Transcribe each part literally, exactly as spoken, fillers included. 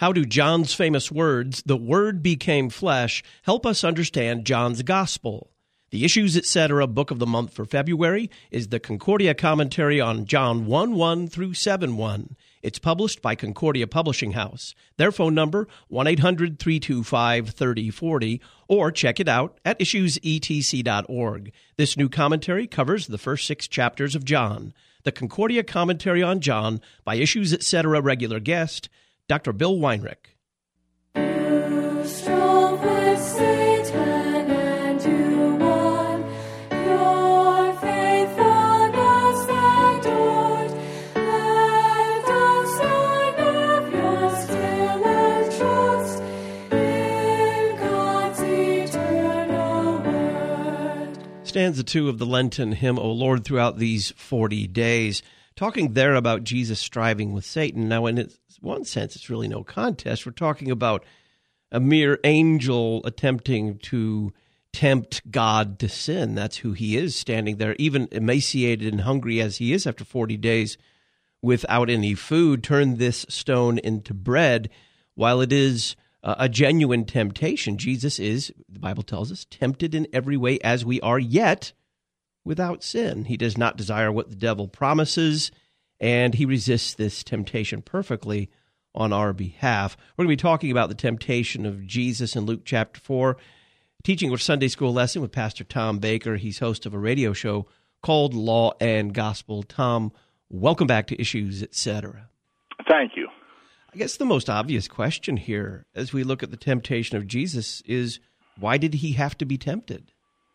How do John's famous words, "the Word became flesh," help us understand John's gospel? The Issues, et cetera book of the month for February is the Concordia commentary on John one one through seven one. It's published by Concordia Publishing House. Their phone number, one eight hundred three two five three oh four oh, or check it out at issues e t c dot org. This new commentary covers the first six chapters of John. The Concordia commentary on John by Issues, et cetera regular guest, Doctor Bill Weinrich. You strove with Satan and you won. Your faithfulness adored. Let us learn of your skill and trust in God's eternal word. Stanza two of the Lenten hymn, O Lord, throughout these forty days. Talking there about Jesus striving with Satan. Now, in one sense, it's really no contest. We're talking about a mere angel attempting to tempt God to sin. That's who he is, standing there, even emaciated and hungry as he is after forty days without any food. Turn this stone into bread. While it is uh, a genuine temptation, Jesus is, the Bible tells us, tempted in every way as we are, yet without sin. He does not desire what the devil promises, and he resists this temptation perfectly on our behalf. We're going to be talking about the temptation of Jesus in Luke chapter four, teaching our Sunday school lesson with Pastor Tom Baker. He's host of a radio show called Law and Gospel. Tom, welcome back to Issues, et cetera. Thank you. I guess the most obvious question here, as we look at the temptation of Jesus, is why did he have to be tempted?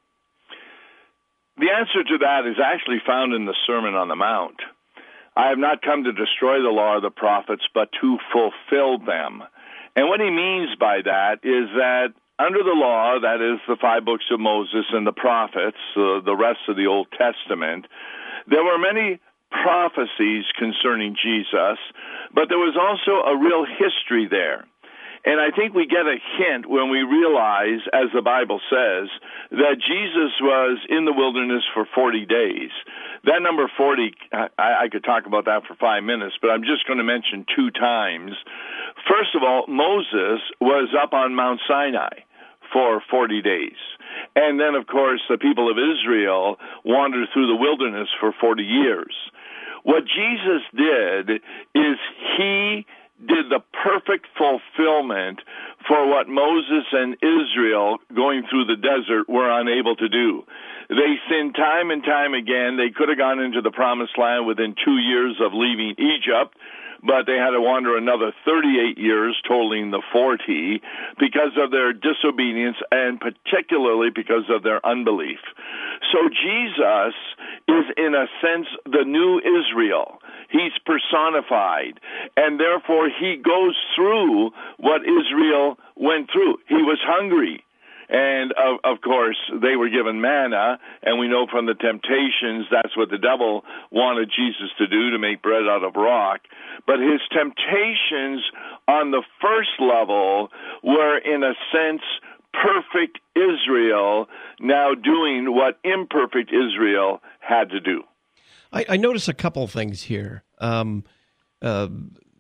The answer to that is actually found in the Sermon on the Mount. I have not come to destroy the law of the prophets, but to fulfill them. And what he means by that is that under the law, that is the five books of Moses and the prophets, uh, the rest of the Old Testament, there were many prophecies concerning Jesus, but there was also a real history there. And I think we get a hint when we realize, as the Bible says, that Jesus was in the wilderness for forty days. That number forty, I, I could talk about that for five minutes, but I'm just going to mention two times. First of all, Moses was up on Mount Sinai for forty days. And then, of course, the people of Israel wandered through the wilderness for forty years. What Jesus did is he did the perfect fulfillment for what Moses and Israel going through the desert were unable to do. They sinned time and time again. They could have gone into the promised land within two years of leaving Egypt, but they had to wander another thirty-eight years, totaling the forty, because of their disobedience and particularly because of their unbelief. So Jesus is, in a sense, the new Israel. He's personified, and therefore he goes through what Israel went through. He was hungry. And, of, of course, they were given manna, and we know from the temptations that's what the devil wanted Jesus to do, to make bread out of rock. But his temptations on the first level were, in a sense, perfect Israel now doing what imperfect Israel had to do. I, I notice a couple things here. Um, uh,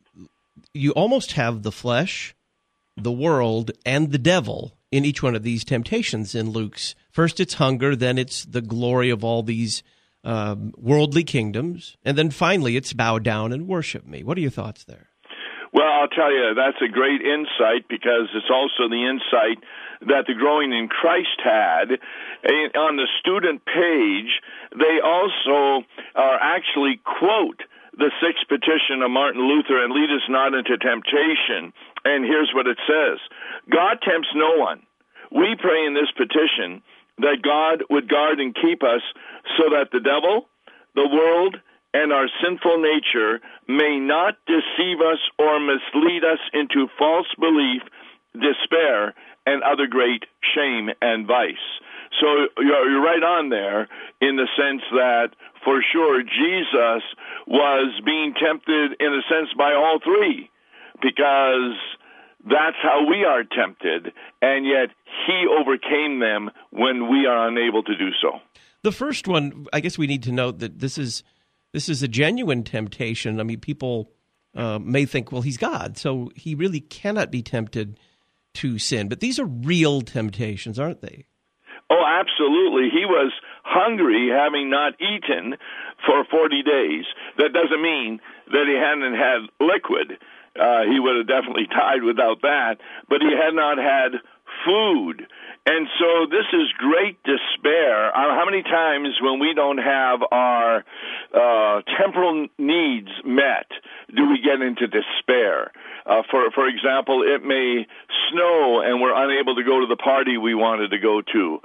you almost have the flesh, the world, and the devil in each one of these temptations in Luke's. First it's hunger, then it's the glory of all these um, worldly kingdoms, and then finally it's bow down and worship me. What are your thoughts there? Well, I'll tell you, that's a great insight because it's also the insight that the Growing in Christ had. On the student page, they also are actually quote the sixth petition of Martin Luther, and lead us not into temptation. And here's what it says. God tempts no one. We pray in this petition that God would guard and keep us so that the devil, the world, and our sinful nature may not deceive us or mislead us into false belief, despair, and other great shame and vice. So you're right on there in the sense that, for sure, Jesus was being tempted, in a sense, by all three, because that's how we are tempted, and yet he overcame them when we are unable to do so. The first one, I guess we need to note that this is this is a genuine temptation. I mean, people uh, may think, well, he's God, so he really cannot be tempted to sin. But these are real temptations, aren't they? Oh, absolutely. He was hungry, having not eaten for forty days. That doesn't mean that he hadn't had liquid. Uh, he would have definitely died without that, but he had not had food. And so this is great despair. Uh, how many times when we don't have our uh, temporal needs met do we get into despair? Uh, for for example, it may snow and we're unable to go to the party we wanted to go to,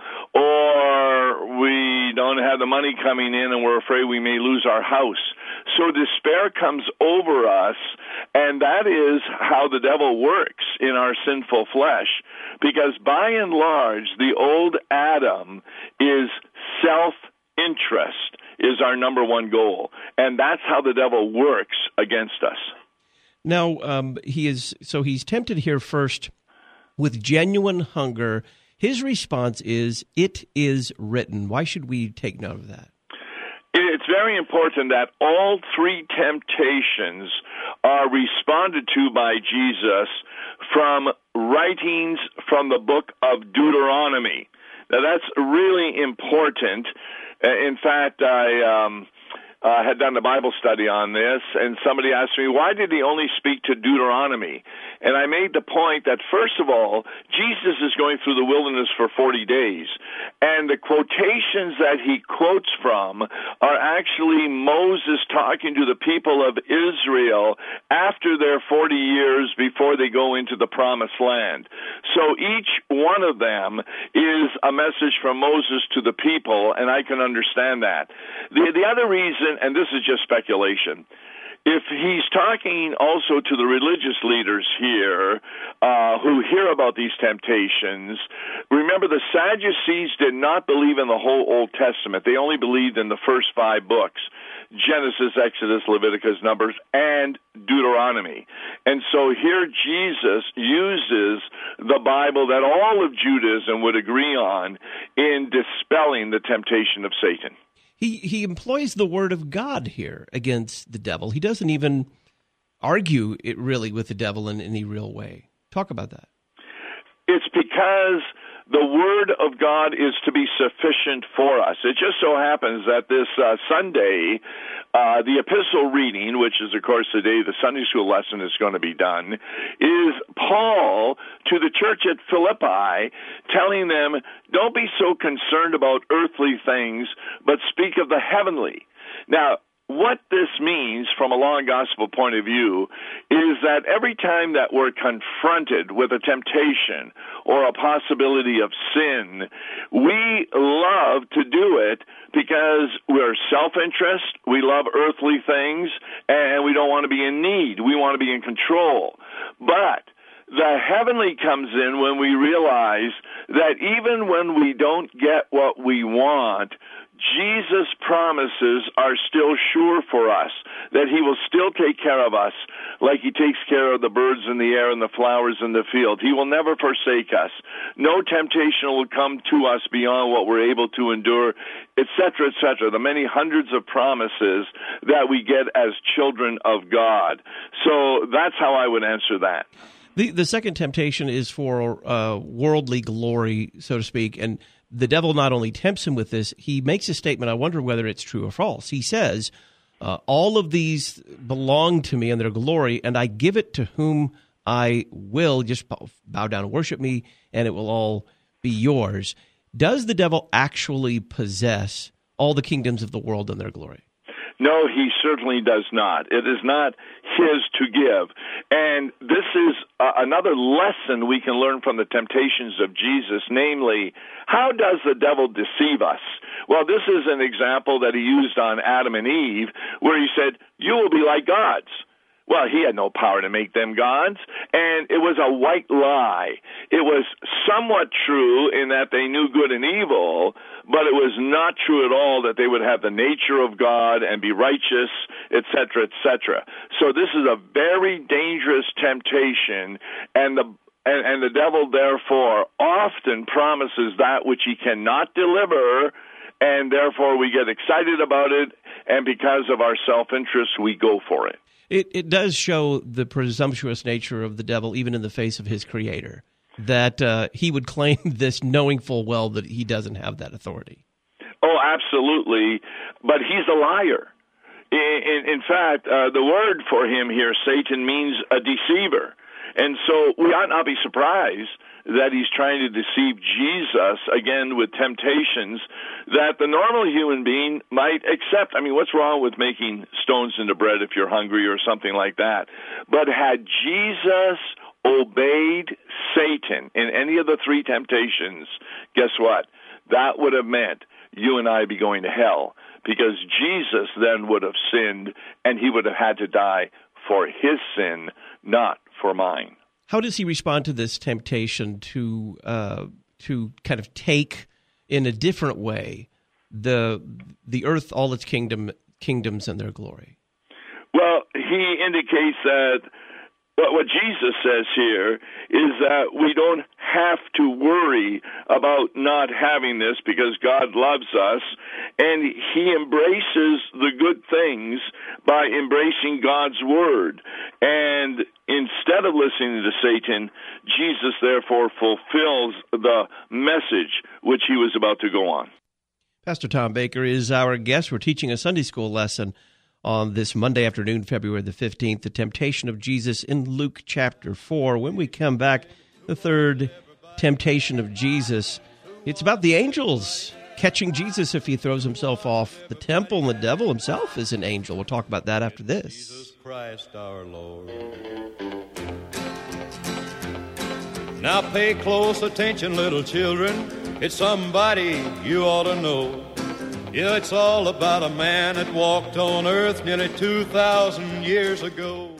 or we don't have the money coming in and we're afraid we may lose our house. So despair comes over us, and that is how the devil works in our sinful flesh, because by and large, the old Adam is self-interest is our number one goal, and that's how the devil works against us. Now, um, he is so he's tempted here first with genuine hunger. His response is, "It is written." Why should we take note of that? It's very important that all three temptations are responded to by Jesus from writings from the book of Deuteronomy. Now, that's really important. In fact, I um, uh, had done a Bible study on this, and somebody asked me, why did he only speak to Deuteronomy? And I made the point that, first of all, Jesus is going through the wilderness for forty days, and the quotations that he quotes from are actually Moses talking to the people of Israel after their forty years before they go into the promised land. So each one of them is a message from Moses to the people, and I can understand that. The, the other reason, and this is just speculation, if he's talking also to the religious leaders here uh, who hear about these temptations, remember the Sadducees did not believe in the whole Old Testament. They only believed in the first five books, Genesis, Exodus, Leviticus, Numbers, and Deuteronomy. And so here Jesus uses the Bible that all of Judaism would agree on in dispelling the temptation of Satan. He he employs the word of God here against the devil. He doesn't even argue it really with the devil in any real way. Talk about that. It's because the word of God is to be sufficient for us. It just so happens that this uh, Sunday, uh, the epistle reading, which is, of course, the day the Sunday school lesson is going to be done, is Paul to the church at Philippi telling them, don't be so concerned about earthly things, but speak of the heavenly. Now, what this means from a law and gospel point of view is that every time that we're confronted with a temptation or a possibility of sin, we love to do it because we're self-interest, we love earthly things, and we don't want to be in need. We want to be in control. But the heavenly comes in when we realize that even when we don't get what we want, Jesus' promises are still sure for us, that he will still take care of us like he takes care of the birds in the air and the flowers in the field. He will never forsake us. No temptation will come to us beyond what we're able to endure, et cetera, et cetera. The many hundreds of promises that we get as children of God. So that's how I would answer that. The the second temptation is for uh, worldly glory, so to speak, and the devil not only tempts him with this, he makes a statement, I wonder whether it's true or false. He says, uh, all of these belong to me and their glory, and I give it to whom I will. Just bow down and worship me, and it will all be yours. Does the devil actually possess all the kingdoms of the world and their glory? No, he certainly does not. It is not his to give. And this is uh, another lesson we can learn from the temptations of Jesus, namely, how does the devil deceive us? Well, this is an example that he used on Adam and Eve, where he said, you will be like gods. Well, he had no power to make them gods, and it was a white lie. It was somewhat true in that they knew good and evil, but it was not true at all that they would have the nature of God and be righteous, et cetera, et cetera. So this is a very dangerous temptation, and the and, and the devil, therefore, often promises that which he cannot deliver, and therefore we get excited about it, and because of our self-interest, we go for it. It it does show the presumptuous nature of the devil, even in the face of his creator, that uh, he would claim this knowing full well that he doesn't have that authority. Oh, absolutely. But he's a liar. In, in, in fact, uh, the word for him here, Satan, means a deceiver. And so we ought not be surprised that he's trying to deceive Jesus, again, with temptations that the normal human being might accept. I mean, what's wrong with making stones into bread if you're hungry or something like that? But had Jesus obeyed Satan in any of the three temptations, guess what? That would have meant you and I be going to hell, because Jesus then would have sinned, and he would have had to die for his sin, not for mine. How does he respond to this temptation to uh, to kind of take in a different way the the earth, all its kingdom kingdoms, and their glory? Well, he indicates that what, what Jesus says here is that we don't have to worry about not having this because God loves us, and he embraces the good things by embracing God's word. And instead of listening to Satan, Jesus therefore fulfills the message which he was about to go on. Pastor Tom Baker is our guest. We're teaching a Sunday school lesson on this Monday afternoon, February the fifteenth, the temptation of Jesus in Luke chapter four. When we come back, the third temptation of Jesus, it's about the angels catching Jesus if he throws himself off the temple, and the devil himself is an angel. We'll talk about that after this. Jesus Christ our Lord. Now pay close attention, little children. It's somebody you ought to know. Yeah, it's all about a man that walked on earth nearly two thousand years ago.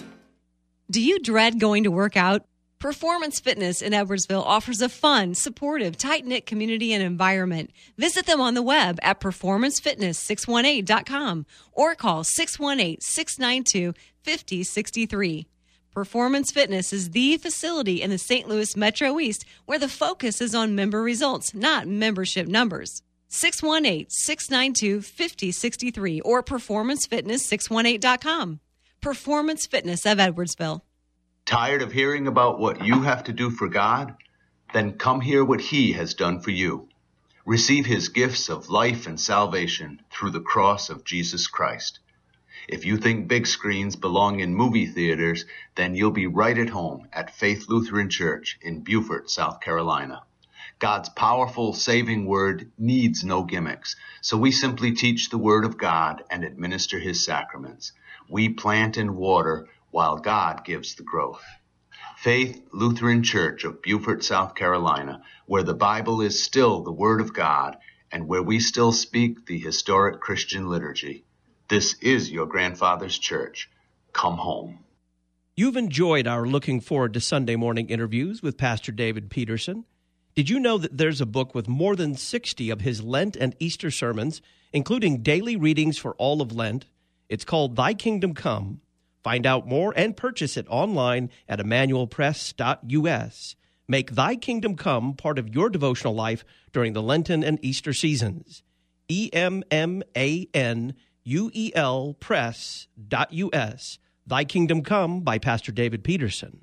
Do you dread going to work out? Performance Fitness in Edwardsville offers a fun, supportive, tight-knit community and environment. Visit them on the web at performance fitness six one eight dot com or call six one eight, six nine two, five zero six three. Performance Fitness is the facility in the Saint Louis Metro East where the focus is on member results, not membership numbers. six one eight, six nine two, five zero six three or performance fitness six one eight dot com. Performance Fitness of Edwardsville. Tired of hearing about what you have to do for God? Then come hear what he has done for you. Receive his gifts of life and salvation through the cross of Jesus Christ. If you think big screens belong in movie theaters, then you'll be right at home at Faith Lutheran Church in Beaufort, South Carolina. God's powerful, saving word needs no gimmicks, so we simply teach the word of God and administer his sacraments. We plant and water while God gives the growth. Faith Lutheran Church of Beaufort, South Carolina, where the Bible is still the word of God and where we still speak the historic Christian liturgy. This is your grandfather's church. Come home. You've enjoyed our Looking Forward to Sunday Morning interviews with Pastor David Peterson. Did you know that there's a book with more than sixty of his Lent and Easter sermons, including daily readings for all of Lent? It's called Thy Kingdom Come. Find out more and purchase it online at emmanuel press dot u s. Make Thy Kingdom Come part of your devotional life during the Lenten and Easter seasons. E M M A N U E L press dot u s. Thy Kingdom Come by Pastor David Peterson.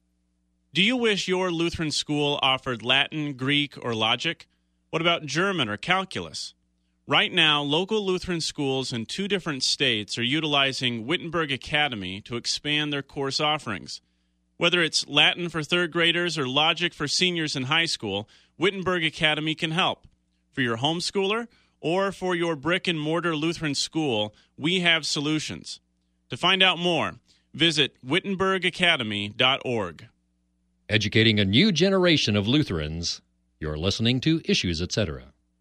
Do you wish your Lutheran school offered Latin, Greek, or logic? What about German or calculus? Right now, local Lutheran schools in two different states are utilizing Wittenberg Academy to expand their course offerings. Whether it's Latin for third graders or logic for seniors in high school, Wittenberg Academy can help. For your homeschooler or for your brick-and-mortar Lutheran school, we have solutions. To find out more, visit wittenberg academy dot org. Educating a new generation of Lutherans. You're listening to Issues, et cetera.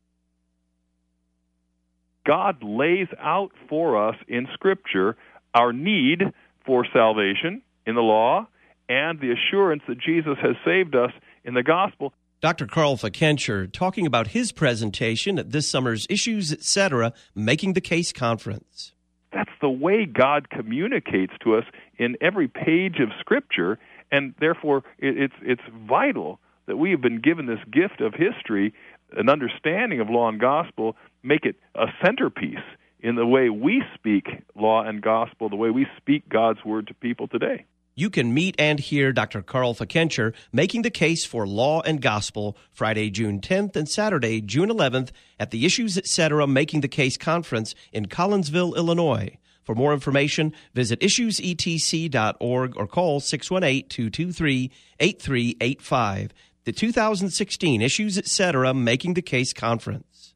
God lays out for us in Scripture our need for salvation in the law and the assurance that Jesus has saved us in the gospel. Doctor Carl Fikentscher talking about his presentation at this summer's Issues, et cetera, Making the Case Conference. That's the way God communicates to us in every page of Scripture, and therefore it's it's vital that we have been given this gift of history, an understanding of law and gospel, make it a centerpiece in the way we speak law and gospel, the way we speak God's word to people today. You can meet and hear Doctor Carl Fickenscher making the case for law and gospel Friday, June tenth and Saturday, June eleventh at the Issues Etc. Making the Case Conference in Collinsville, Illinois. For more information, visit issues e t c dot org or call six one eight, two two three, eight three eight five. The two thousand sixteen Issues Etc. Making the Case Conference.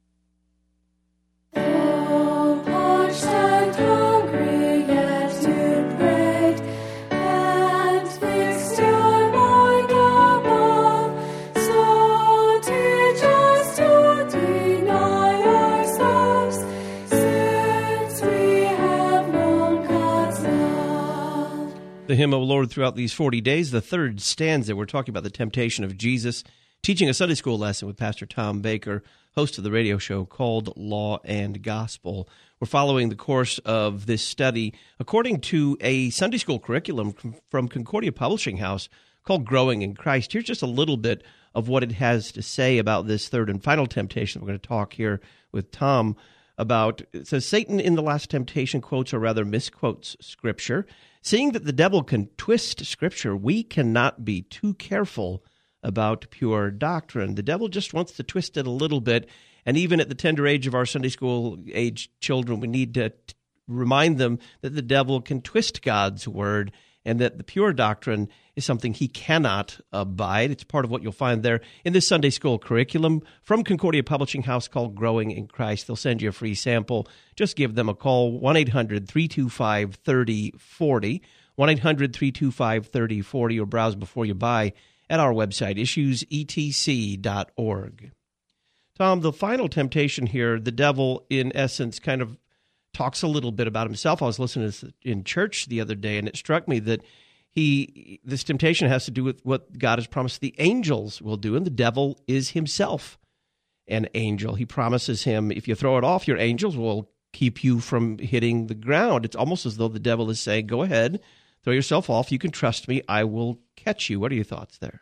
Oh, parched and hungry, yet you prayed, and fixed your mind above. So teach us to deny ourselves, since we have known God's love. The hymn, O Lord, throughout these forty days, the third stanza, we're talking about the temptation of Jesus, teaching a Sunday school lesson with Pastor Tom Baker, host of the radio show called Law and Gospel. We're following the course of this study according to a Sunday school curriculum from Concordia Publishing House called Growing in Christ. Here's just a little bit of what it has to say about this third and final temptation. We're going to talk here with Tom about. It says, Satan in the last temptation quotes, or rather misquotes, Scripture. Seeing that the devil can twist Scripture, we cannot be too careful about pure doctrine. The devil just wants to twist it a little bit, and even at the tender age of our Sunday school age children, we need to t- remind them that the devil can twist God's word, and that the pure doctrine is something he cannot abide. It's part of what you'll find there in this Sunday school curriculum from Concordia Publishing House called Growing in Christ. They'll send you a free sample. Just give them a call, one eight hundred, three two five, three oh four oh, one eight hundred, three two five, three oh four oh, or browse before you buy at our website, issues e t c dot org. Tom, the final temptation here, the devil, in essence, kind of talks a little bit about himself. I was listening to this in church the other day, and it struck me that he this temptation has to do with what God has promised the angels will do, and the devil is himself an angel. He promises him, if you throw it off, your angels will keep you from hitting the ground. It's almost as though the devil is saying, go ahead, throw yourself off. You can trust me. I will catch you. What are your thoughts there?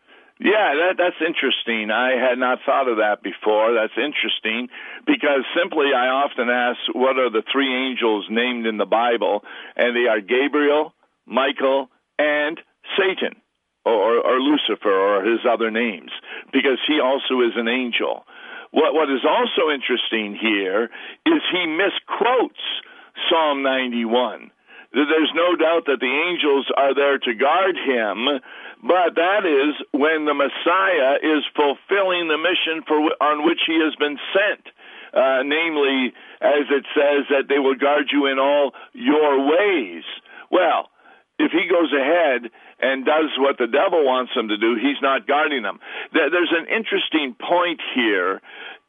Yeah, that, that's interesting. I had not thought of that before. That's interesting because simply I often ask, what are the three angels named in the Bible? And they are Gabriel, Michael, and Satan, or, or Lucifer, or his other names, because he also is an angel. What, what is also interesting here is he misquotes Psalm ninety-one. There's no doubt that the angels are there to guard him, but that is when the Messiah is fulfilling the mission for on which he has been sent. Uh, namely, as it says, that they will guard you in all your ways. Well, if he goes ahead and does what the devil wants him to do, he's not guarding them. There's an interesting point here.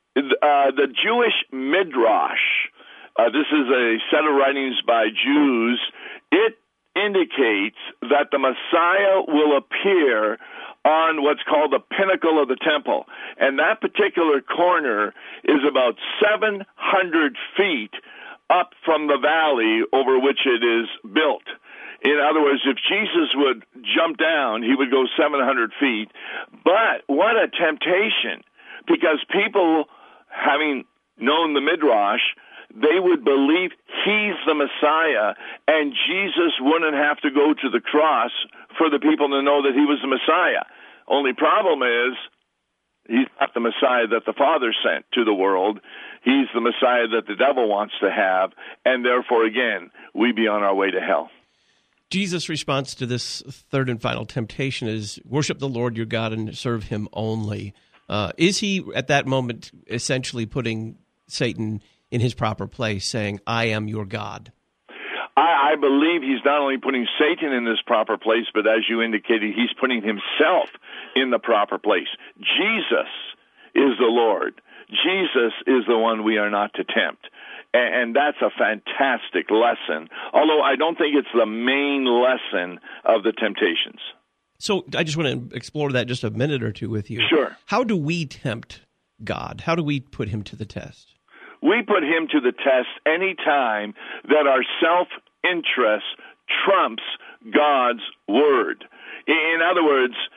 Uh, the Jewish Midrash, Uh, this is a set of writings by Jews. It indicates that the Messiah will appear on what's called the pinnacle of the temple. And that particular corner is about seven hundred feet up from the valley over which it is built. In other words, if Jesus would jump down, he would go seven hundred feet. But what a temptation, because people, having known the Midrash, they would believe he's the Messiah, and Jesus wouldn't have to go to the cross for the people to know that he was the Messiah. Only problem is, he's not the Messiah that the Father sent to the world. He's the Messiah that the devil wants to have, and therefore, again, we be on our way to hell. Jesus' response to this third and final temptation is, worship the Lord your God and serve him only. Uh, is he, at that moment, essentially putting Satan in his proper place, saying, I am your God? I, I believe he's not only putting Satan in his proper place, but as you indicated, he's putting himself in the proper place. Jesus is the Lord. Jesus is the one we are not to tempt. And, and that's a fantastic lesson, although I don't think it's the main lesson of the temptations. So I just want to explore that just a minute or two with you. Sure. How do we tempt God? How do we put him to the test? We put him to the test any time that our self-interest trumps God's word. In other words,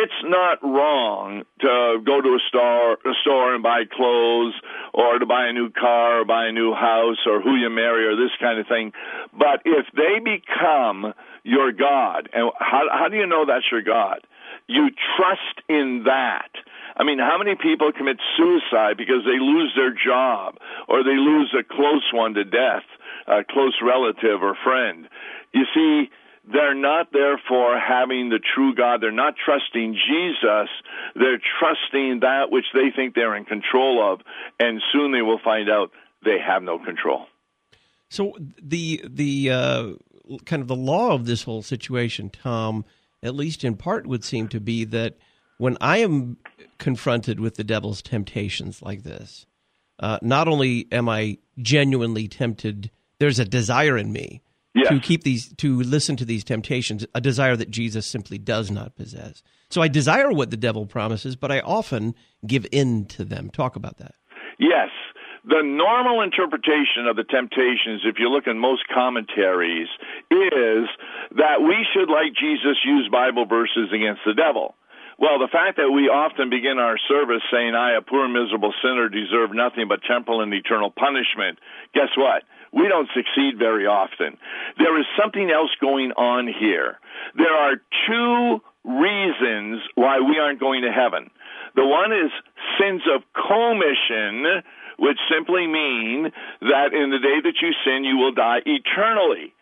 it's not wrong to go to a store, a store and buy clothes, or to buy a new car, or buy a new house, or who you marry, or this kind of thing. But if they become your God, and how, how do you know that's your God? You trust in that. I mean, how many people commit suicide because they lose their job, or they lose a close one to death, a close relative or friend? You see, they're not therefore having the true God. They're not trusting Jesus. They're trusting that which they think they're in control of, and soon they will find out they have no control. So the the uh, kind of the law of this whole situation, Tom, at least in part, would seem to be that when I am confronted with the devil's temptations like this, uh, not only am I genuinely tempted, there's a desire in me yes. to keep these, to listen to these temptations, a desire that Jesus simply does not possess. So I desire what the devil promises, but I often give in to them. Talk about that. Yes. The normal interpretation of the temptations, if you look in most commentaries, is that we should, like Jesus, use Bible verses against the devil. Well, the fact that we often begin our service saying, I, a poor miserable sinner, deserve nothing but temporal and eternal punishment, guess what? We don't succeed very often. There is something else going on here. There are two reasons why we aren't going to heaven. The one is sins of commission, which simply mean that in the day that you sin, you will die eternally.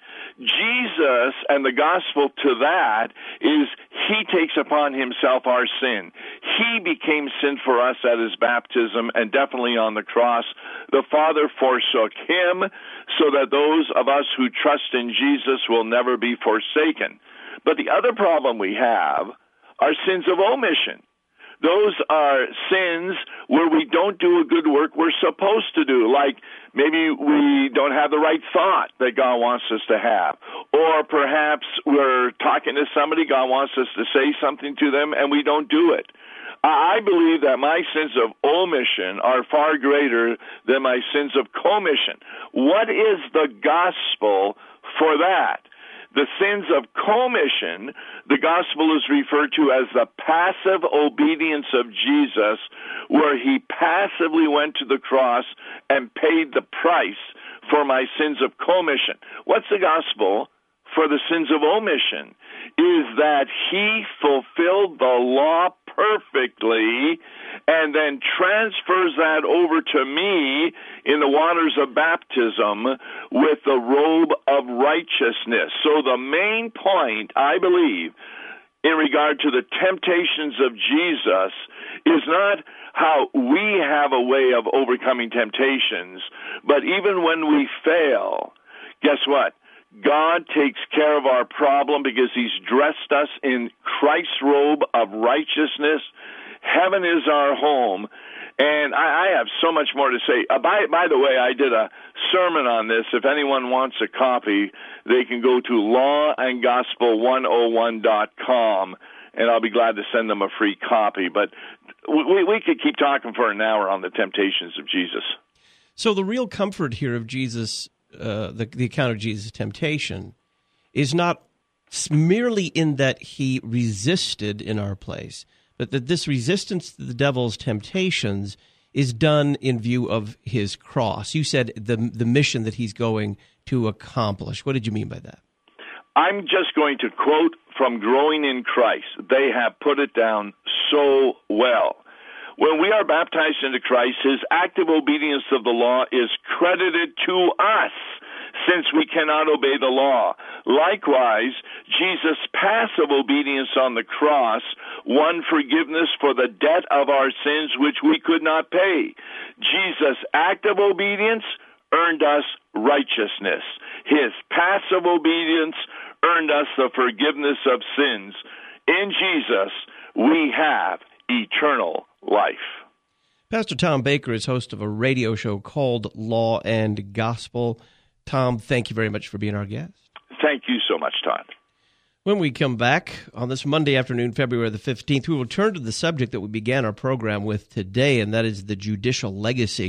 Jesus and the gospel to that is he takes upon himself our sin. He became sin for us at his baptism and definitely on the cross. The Father forsook him so that those of us who trust in Jesus will never be forsaken. But the other problem we have are sins of omission. Those are sins where we don't do a good work we're supposed to do, like maybe we don't have the right thought that God wants us to have, or perhaps we're talking to somebody, God wants us to say something to them, and we don't do it. I believe that my sins of omission are far greater than my sins of commission. What is the gospel for that? The sins of commission, the gospel is referred to as the passive obedience of Jesus, where he passively went to the cross and paid the price for my sins of commission. What's the gospel for the sins of omission? Is that he fulfilled the law perfectly and then transfers that over to me in the waters of baptism with the robe of righteousness. So the main point, I believe, in regard to the temptations of Jesus is not how we have a way of overcoming temptations, but even when we fail, guess what? God takes care of our problem because he's dressed us in Christ's robe of righteousness. Heaven is our home. And I, I have so much more to say. Uh, by, by the way, I did a sermon on this. If anyone wants a copy, they can go to law and gospel one oh one dot com, and I'll be glad to send them a free copy. But we, we could keep talking for an hour on the temptations of Jesus. So the real comfort here of Jesus, uh, the, the account of Jesus' temptation, is not merely in that he resisted in our place, but that this resistance to the devil's temptations is done in view of his cross. You said the the mission that he's going to accomplish. What did you mean by that? I'm just going to quote from Growing in Christ. They have put it down so well. When we are baptized into Christ, his active obedience of the law is credited to us, since we cannot obey the law. Likewise, Jesus' passive obedience on the cross won forgiveness for the debt of our sins which we could not pay. Jesus' active obedience earned us righteousness. His passive obedience earned us the forgiveness of sins. In Jesus, we have eternal life. Pastor Tom Baker is host of a radio show called Law and Gospel. Tom, thank you very much for being our guest. Thank you so much, Todd. When we come back on this Monday afternoon, February the fifteenth, we will turn to the subject that we began our program with today, and that is the judicial legacy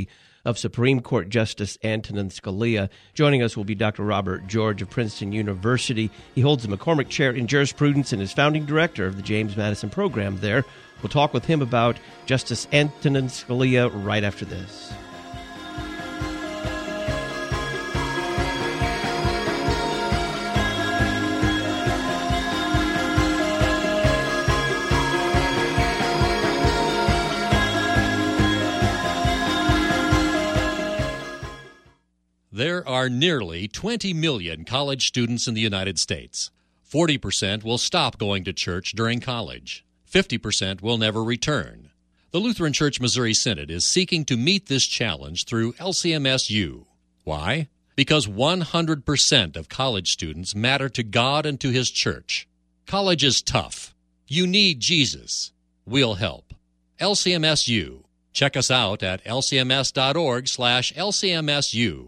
of Supreme Court Justice Antonin Scalia. Joining us will be Doctor Robert George of Princeton University. He holds the McCormick Chair in Jurisprudence and is founding director of the James Madison program there. We'll talk with him about Justice Antonin Scalia right after this. There are nearly twenty million college students in the United States. forty percent will stop going to church during college. fifty percent will never return. The Lutheran Church Missouri Synod is seeking to meet this challenge through L C M S U. Why? Because one hundred percent of college students matter to God and to His church. College is tough. You need Jesus. We'll help. L C M S U. Check us out at lcms.org slash lcmsu.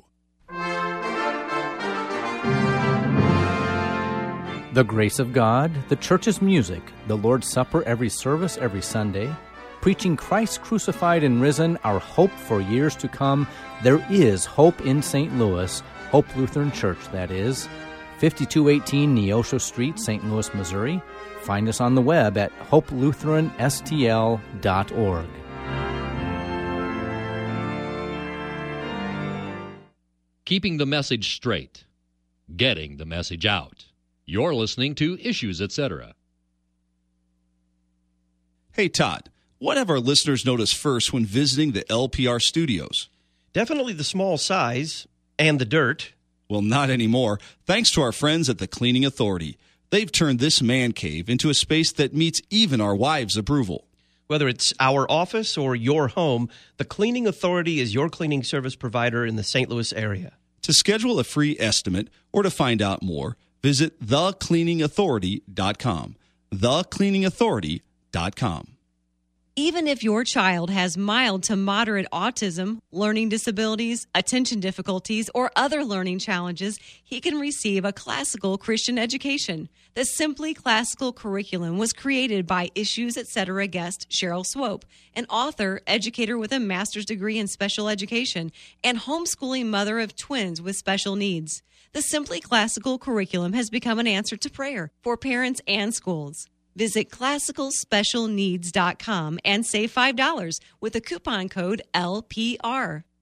The grace of God, the church's music, the Lord's Supper every service, every Sunday, preaching Christ crucified and risen, our hope for years to come. There is hope in Saint Louis, Hope Lutheran Church, that is. fifty-two eighteen Neosho Street, Saint Louis, Missouri. Find us on the web at hope lutheran s t l dot org. Keeping the message straight. Getting the message out. You're listening to Issues, et cetera. Hey, Todd, what have our listeners noticed first when visiting the L P R studios? Definitely the small size and the dirt. Well, not anymore. Thanks to our friends at the Cleaning Authority. They've turned this man cave into a space that meets even our wives' approval. Whether it's our office or your home, the Cleaning Authority is your cleaning service provider in the Saint Louis area. To schedule a free estimate or to find out more, visit the cleaning authority dot com. the cleaning authority dot com. Even if your child has mild to moderate autism, learning disabilities, attention difficulties, or other learning challenges, he can receive a classical Christian education. The Simply Classical curriculum was created by Issues, et cetera guest Cheryl Swope, an author, educator with a master's degree in special education, and homeschooling mother of twins with special needs. The Simply Classical curriculum has become an answer to prayer for parents and schools. Visit classical special needs dot com and save five dollars with the coupon code L P R.